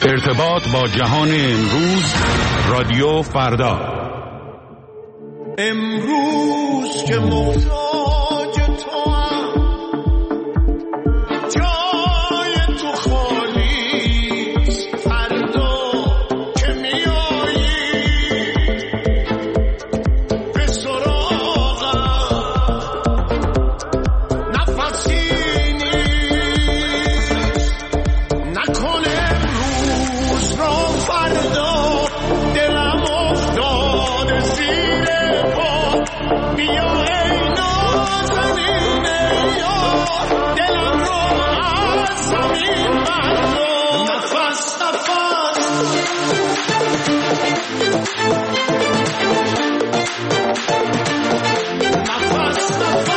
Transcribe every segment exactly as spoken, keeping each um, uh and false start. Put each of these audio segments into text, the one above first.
ارتباط با جهان امروز، رادیو فردا. امروز که محتاج تو هم، جای تو خالیست. فردا که میایی به سراغم، نفسی نیست. نکنه امروز را فردا، دلم افتاده زیر پا. بیا ای نازنین یار، دلم رو از زمین بردار. نفس نفس نفس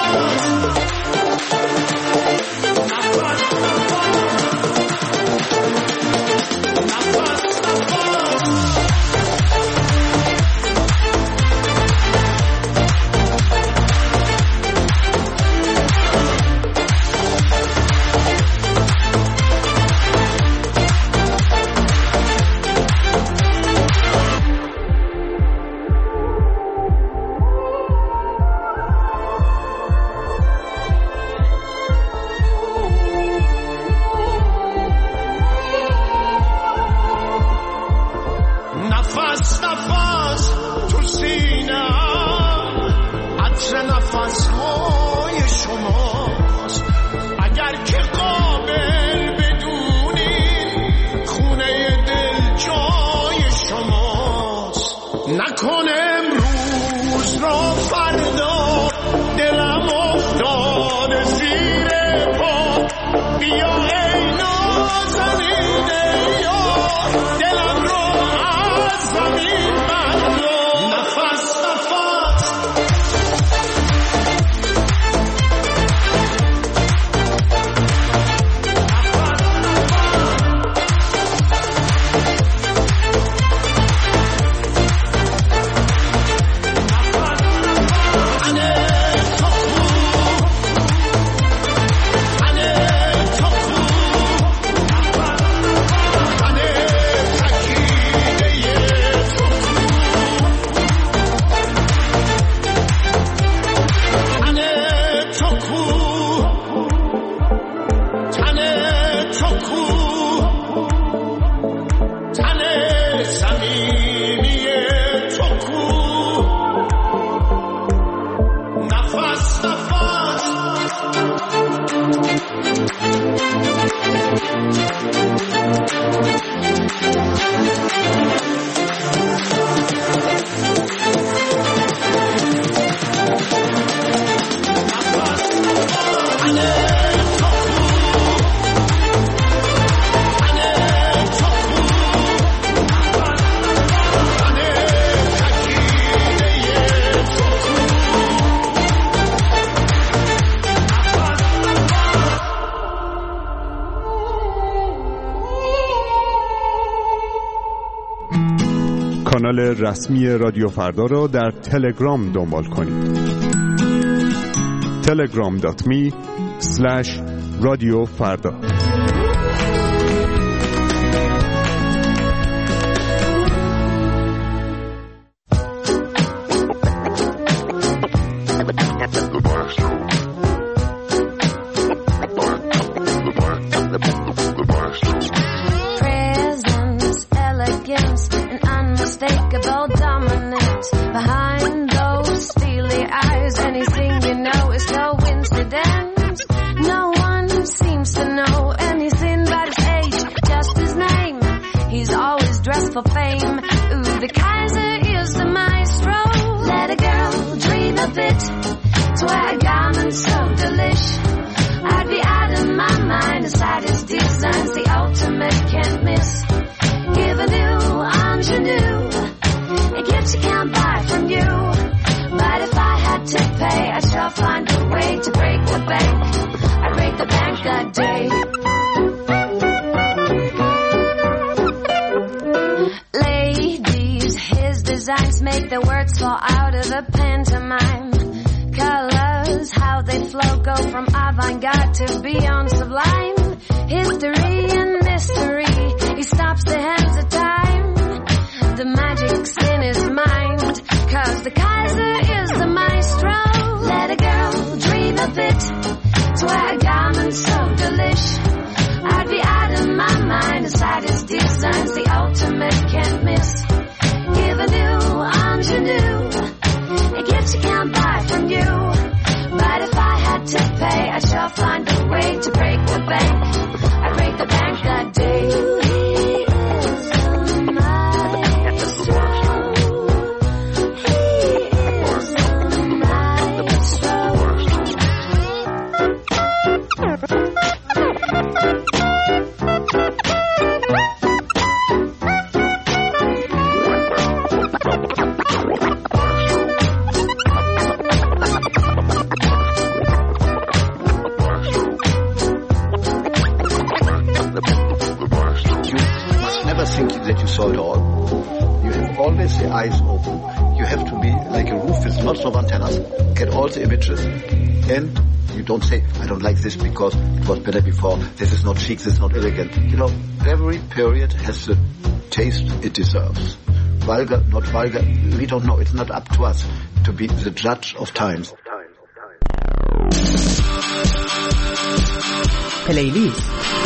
کانال رسمی رادیو فردا را در تلگرام دنبال کنید. تلگرام دات می اسلش رادیو فردا. For fame, ooh, the Kaiser is the maestro. Let a girl dream a bit, swag garments so delish. I'd be out of my mind aside his designs, the ultimate can't miss. Give a new ingenue, a gift you can't buy from you. But if I had to pay, I shall find a way to break the bank. I break the bank that day. Designs make the words fall out of the pantomime. Colors, how they flow, go from avant-garde to beyond sublime. History and mystery, he stops the design's the ultimate can't miss. Give a new ingenue, a gift you can't buy from you. But if I had to pay, I shall find a way to break the bank. I break the bank that day. Eyes open. You have to be like a roof with lots of antennas, get all the images, and you don't say, I don't like this because it was better before, this is not chic, this is not elegant. You know, every period has the taste it deserves. Vulgar, not vulgar, we don't know. It's not up to us to be the judge of times. Playlist.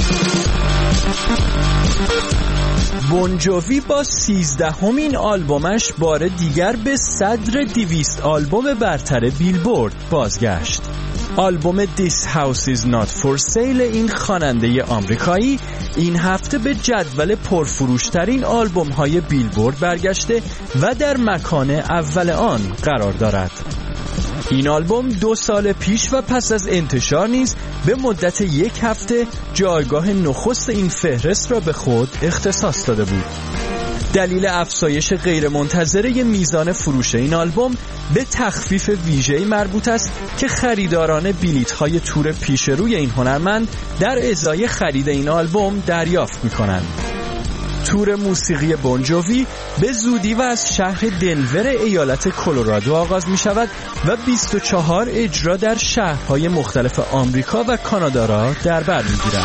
بون جووی با سیزدهمین آلبومش بار دیگر به صدر دویست آلبوم برتر بیلبورد بازگشت. آلبوم This House Is Not For Sale این خواننده آمریکایی این هفته به جدول پرفروشترین آلبوم‌های بیلبورد برگشته و در مکان اول آن قرار دارد. این آلبوم دو سال پیش و پس از انتشار نیز به مدت یک هفته جایگاه نخست این فهرست را به خود اختصاص داده بود. دلیل افزایش غیرمنتظره میزان فروش این آلبوم به تخفیف ویژه‌ای مربوط است که خریداران بلیط‌های تور پیش روی این هنرمند در ازای خرید این آلبوم دریافت می‌کنند. تور موسیقی بون جووی به زودی و از شهر دنور ایالت کلرادو آغاز می شود و بیست و چهار اجرا در شهرهای مختلف آمریکا و کانادا را در بر می گیرد.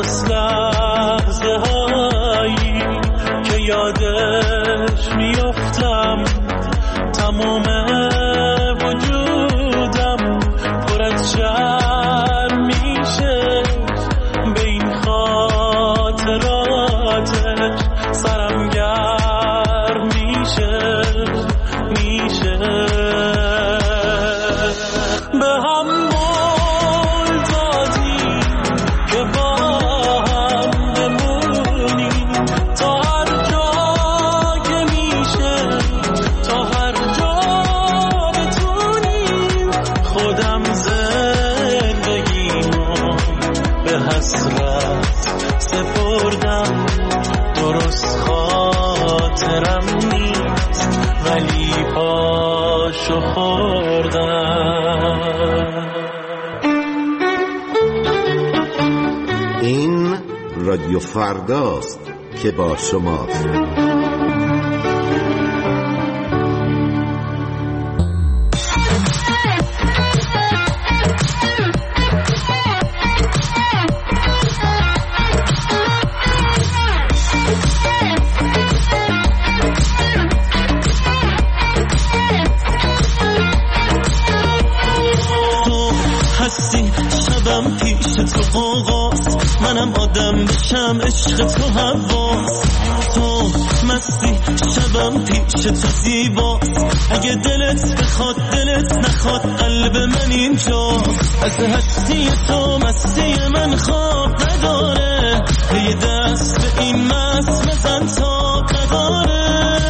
یادش میفته تمام وجودم پر از شرم میشه، به این خاطراتش سرم گرم میشه میشه. به هم قول دادیم که با هم بمونیم تا هر جا که میشه، تا هر جا بتونیم. خودم زندگیمو به حسرت سپردم، درست خاطرم نیست ولی پاشو خوردم. این رادیو فرداست که با شماست. شبم پیش تو آغاز، منم آدم بشم عشق تو حواس. تو مستی شبم پیش تو زیباست، اگه دلت بخواد دلت نخواد قلب من اینجاست. از هستی تو مستی من خواب نداره، یه دست به این مست بزن تا نداره.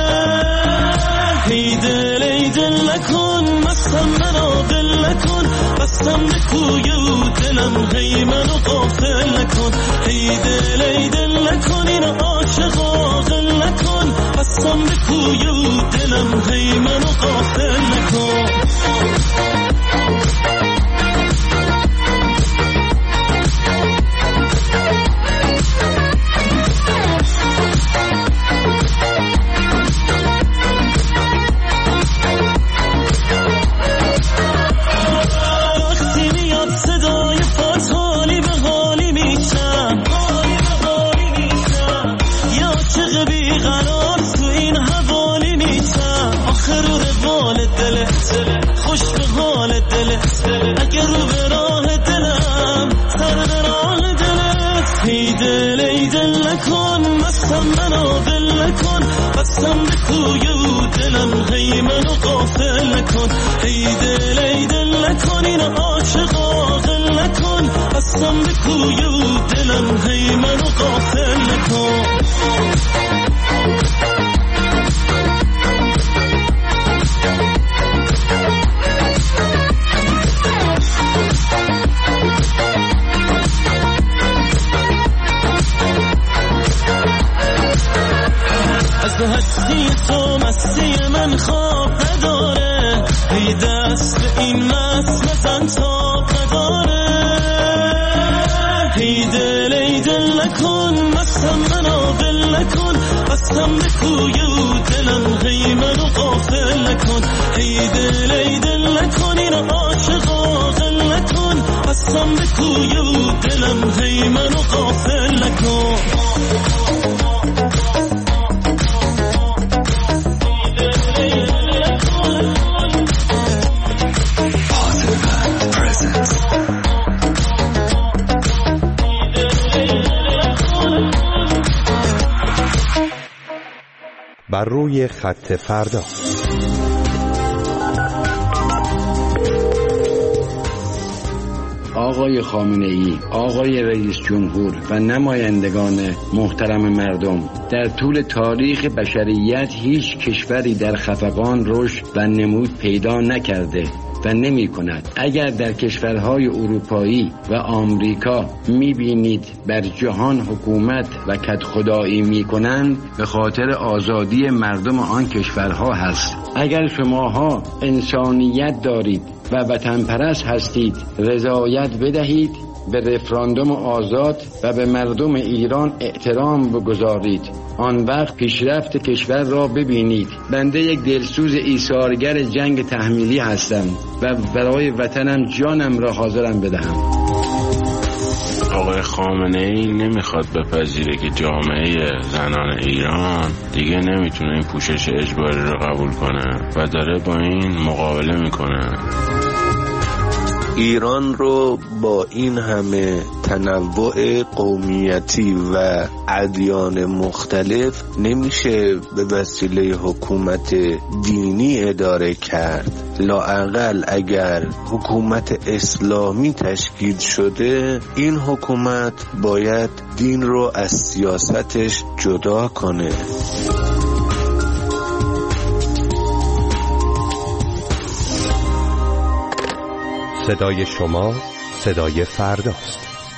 ای دل ای دل نکن مستم منو دل نکن، بستم به کوی و دلم هی منو غافل نکن. ای دل ای دل نکن این عاشق غافل نکن، بستم به کوی و دلم هی منو غافل نکن. خوش به حال دلت، اگر رو به راه دلم سر به راه دلت. ای دل ای دل نکن مستم منو دل نکن، بستم به کوی و دلم هی منو غافل نکن. ای دل ای دل نکن این عاشق غافل نکن، بستم به کوی و دلم هی منو غافل نکن. از هستی تو مستی من خواب نداره، ای دست به این مست بزن تا نداره. ای دل ای دل نکن مستم منو دل نکن، بستم به کوی و دلم هی منو غافل نکن. ای دل ای دل نکن این عاشق غافل نکن، بستم به کوی و دلم هی منو غافل نکن. بر روی خط فردا. آقای خامنه‌ای، آقای رئیس جمهور و نمایندگان محترم مردم، در طول تاریخ بشریت هیچ کشوری در خفقان رشد و نمود پیدا نکرده و نمی کند. اگر در کشورهای اروپایی و آمریکا می بینید بر جهان حکومت و کدخدایی می کنند، به خاطر آزادی مردم آن کشورها هست. اگر شماها انسانیت دارید و وطن پرست هستید، رضایت بدهید، به رفراندوم آزاد و به مردم ایران احترام بگذارید. آن وقت پیشرفت کشور را ببینید. بنده یک دلسوز ایثارگر جنگ تحمیلی هستم و برای وطنم جانم را حاضرم بدهم. آقای خامنه‌ای نمیخواد بپذیره که جامعه زنان ایران دیگه نمیتونه این پوشش اجباری رو قبول کنه و داره با این مقابله میکنه. ایران رو با این همه تنوع قومیتی و ادیان مختلف نمیشه به وسیله حکومت دینی اداره کرد. لااقل اگر حکومت اسلامی تشکیل شده، این حکومت باید دین رو از سیاستش جدا کنه. صدای شما صدای فرداست.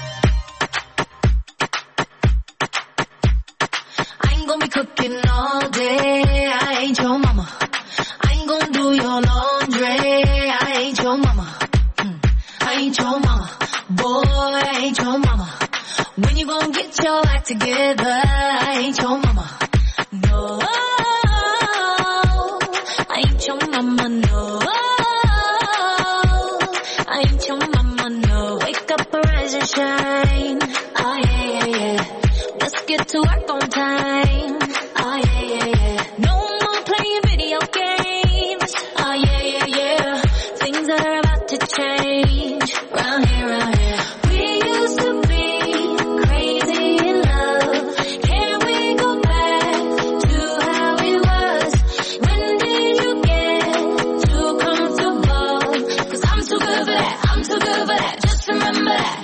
I ain't gonna be cooking all day. I ain't your mama. I ain't gonna do your laundry. I ain't your mama. Mm. I ain't your mama. Boy, I ain't your mama. When you gonna get your act together? I ain't your mama. No, I ain't your mama. No. Shine. Oh yeah, yeah, yeah. Let's get to work on time. Oh yeah, yeah, yeah. No more playing video games. Oh yeah, yeah, yeah. Things are about to change. Round here, round here. We used to be crazy in love. Can we go back to how it was? When did you get too comfortable? 'Cause I'm too good for that. I'm too good for that. Just remember that.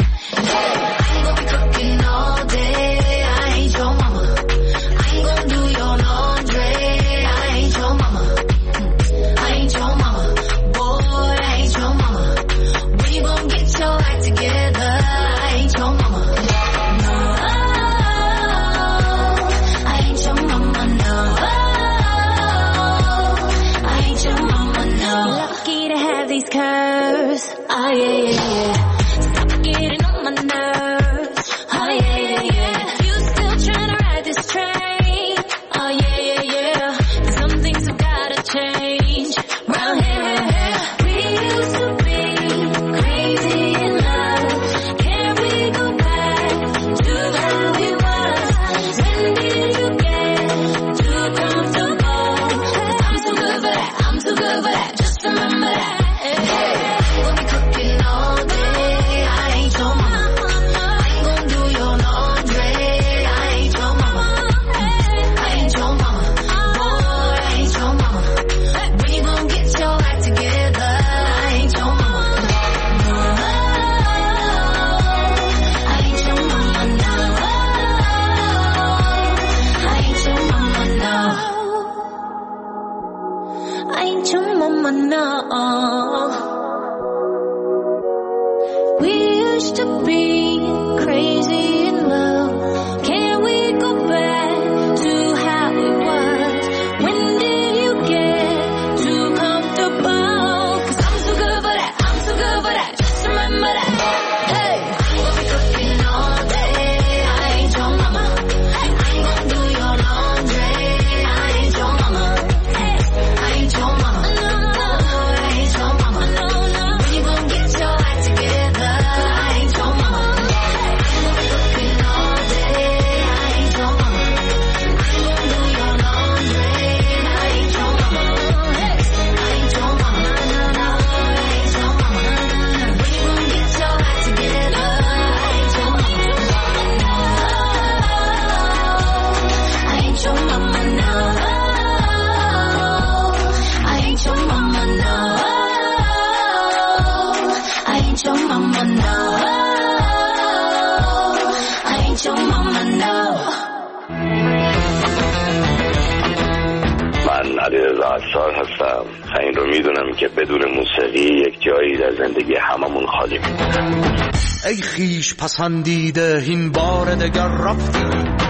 افسار هستم. این رو میدونم که بدون موسیقی یک جایی در زندگی هممون خالی میمونه. ای خیش پسندیده این بار دگر رفتی،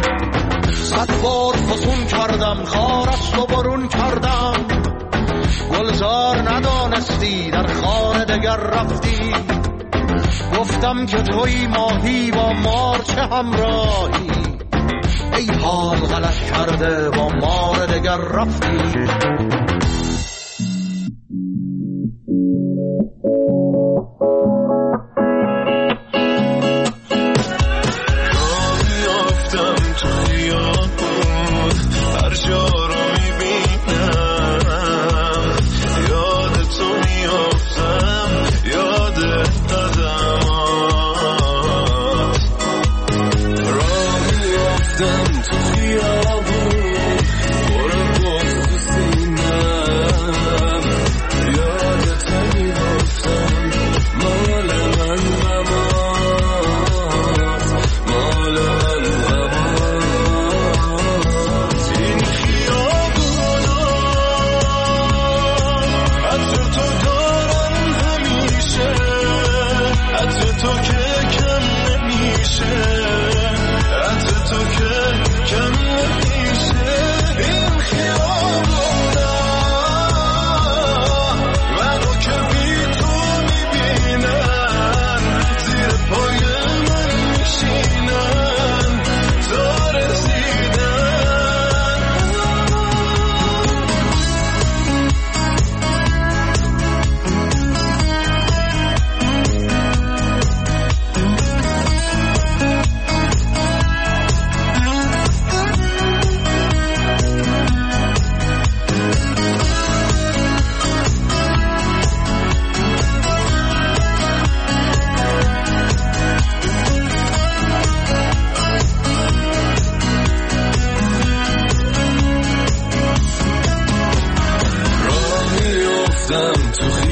صد بار فسون کردم خارست و برون کردم، گلزار ندانستی در خانه دگر رفتی، گفتم که توی ماهی با مار چه همراهی، ای حال غلط کرده با مار دگر رفتی.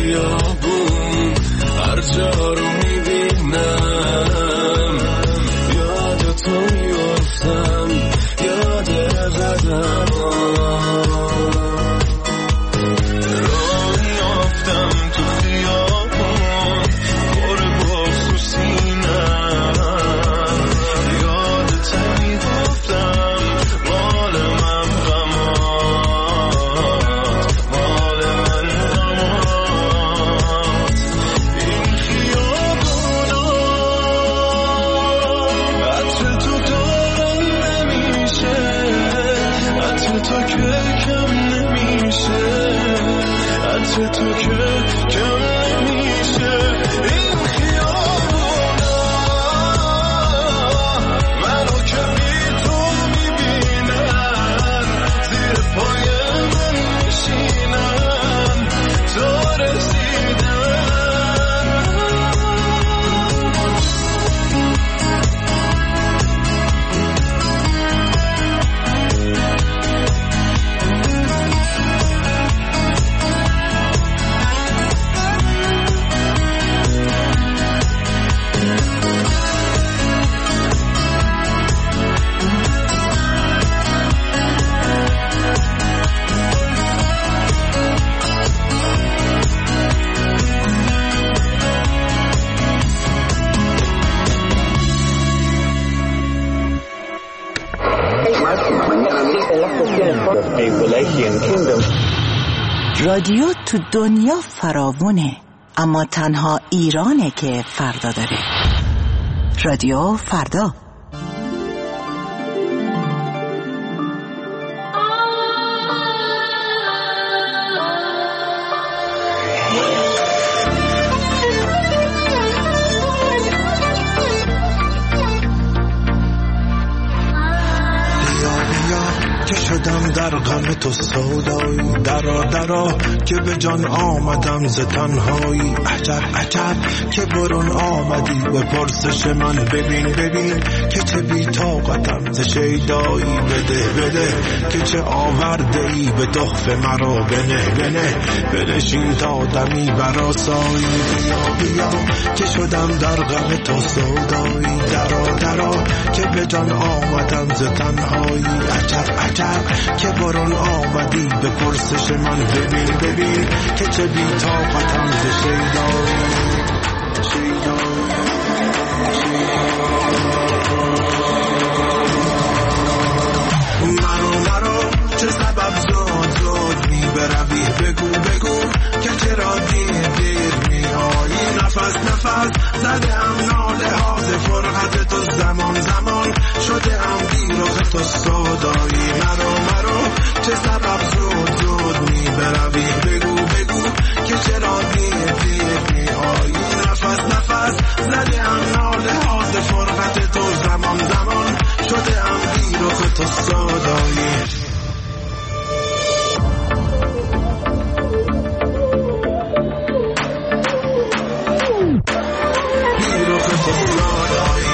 خیابون هر جا رو میبینم یاد تو میفتم یاد قدم راه میافتم تو خیابون پر بغض تو سینم یادت میگفتم مال من غمات مال من غمات این خیابونا عطر تو دارم نمیشه عطر تو که کم نمیشه عطر تو که کم نمیشه این خیابونا منو که بی تو میبینن زیر پای من میشینن تا رسیدن رادیو تو دنیا فراوونه، اما تنها ایرانه که فردا داره. رادیو فردا. شدم در غم تو سودایی درا درا که به جان آمدم ز تنهایی عجب عجب که برون آمدی به پرسش من ببین ببین که چه بی طاقتم ز شیدایی بده بده که چه آورده ای به تحفه مرا بنه بنه بنشین تا دمی برآسایی بیا بیا که شدم در غم تو سودایی درا درا که به جان آمدم ز تنهایی عجب عجب که برون آمدی به پرسش من ببین ببین که چه بی طاقتم ز شیدایی مرو مرو چه سبب زود زود می بروی بگو بگو که چرا دیر دیر می آیی نفس نفس زده هم ناله ها ز فرقت تو زمان زمان شده هم بیرخ تو سودایی مرو مرو چه سبب زود زود می بروی بگو بگو که چرا دیر دیر می آیی نفس نفس زده هم ناله ها ز فرقت تو زمان زمان شده هم بیرخ تو سودایی بیرخ تو سودایی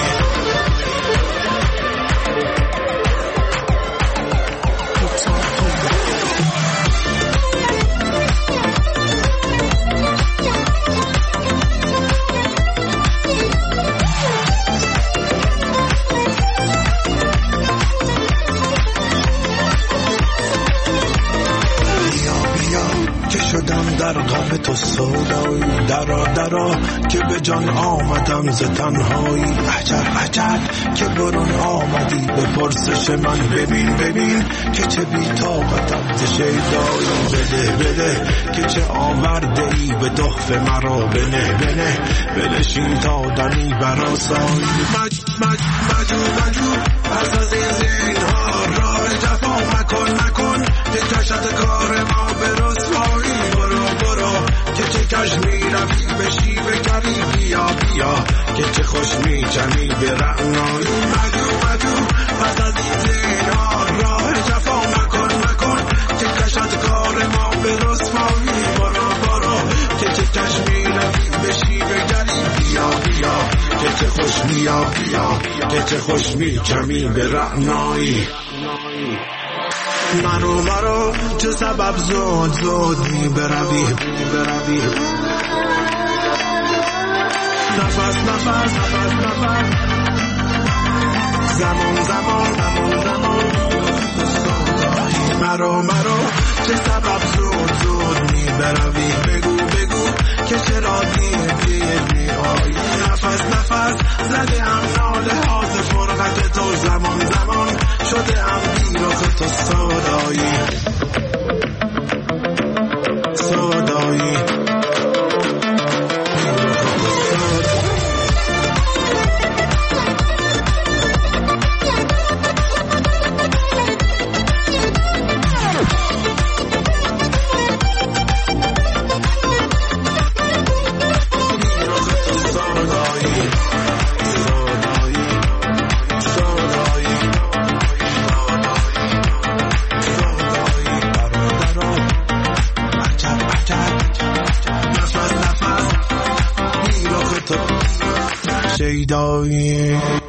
در غم تو سودایی درا درا که به جان آمدم ز تنهایی عجب عجب که برون آمدی به پرسش من ببین ببین که چه بی طاقتم ز شیدایی بده بده که چه آورده ای به تحفه مرا بنه بنه بنشین تا دمی برآسایی مج مج مجو مجو پس از این زینها راه جفا مکن مکن که کشد کار ما به رسوایی که چه کش می روی بشی بگری بیا بیا که چه خوش می جمی به رعنایی مگو مگو پس از این زینار راه جفا مکن مکن که کشد کار ما به رسوایی برو برو که چه کش می روی بشی بگری بیا بیا که چه خوش بیا بیا که چه خوش می جمی به رعنایی مرو مرو چه سبب زود زود می بروی بروی نفس نفس نفس نفس زمان زمان زمان زمان مرو مرو چه سبب زود زود می بروی بگو بگو که چرا دیر دیر می آیی نفس نفس زده هم ناله ها ز فرقت تو زمان زمان شده هم بیراز تو صدایی صدایی شیدایی